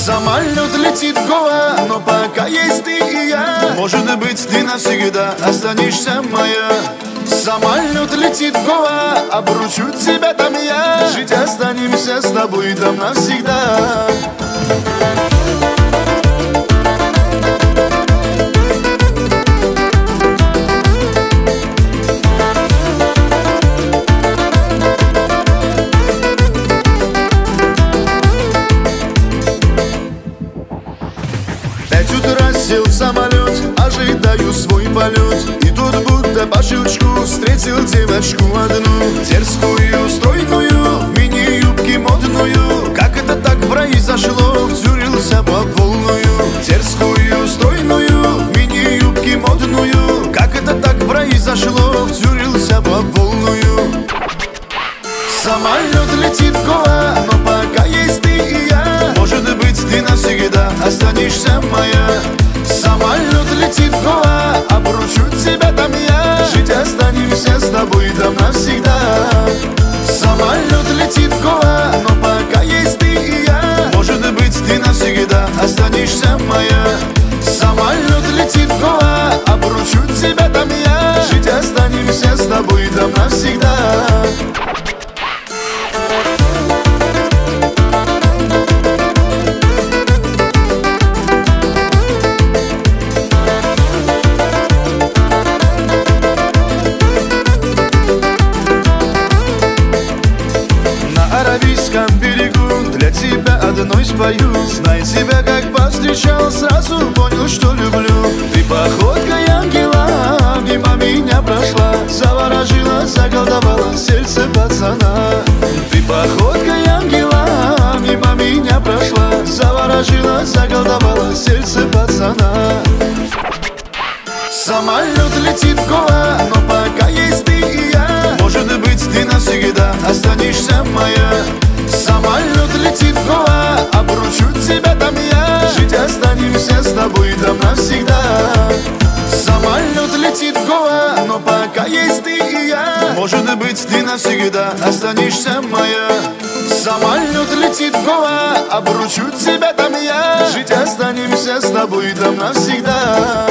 Самолет летит в Гоа, но пока есть ты и я. Может быть, ты навсегда останешься моя. Самолет летит в Гоа, обручу тебя там я. Жить останемся с тобой там навсегда. Сел в самолет, ожидаю свой полет. И тут будто по щелчку встретил девочку одну, дерзкую, стройную, в мини-юбке модную. Как это так произошло, втюрился по полную. Дерзкую, стройную, в мини-юбке модную. Как это так произошло, втюрился по полную. Самолет летит в Гоа, но пока есть ты и я. Может быть, ты навсегда останешься моя. Самолет летит в Гоа, обручу тебя там я. Жить останемся с тобой там навсегда. Самолет летит в Гоа, но пока есть ты и я. Может быть, ты навсегда останешься моя. Самолет летит в Гоа, обручу тебя там я. Жить останемся с тобой там навсегда. Аравийском берегу для тебя одной спою. Знай тебя как повстречал, сразу понял, что люблю. Ты походкой ангела мимо меня прошла, заворожила, заколдовала сердце пацана. Ты походкой ангела мимо меня прошла, заворожила, заколдовала сердце пацана. Самолет летит в Гоа, но пока есть ты и я. Может быть, ты навсегда останешься моя. Самолет летит в Гоа, обручу тебя там я. Жить останемся с тобой там навсегда. Самолет летит в Гоа, но пока есть ты и я. Может быть, ты навсегда останешься моя. Самолет летит в Гоа, обручу тебя там я. Жить останемся с тобой там навсегда.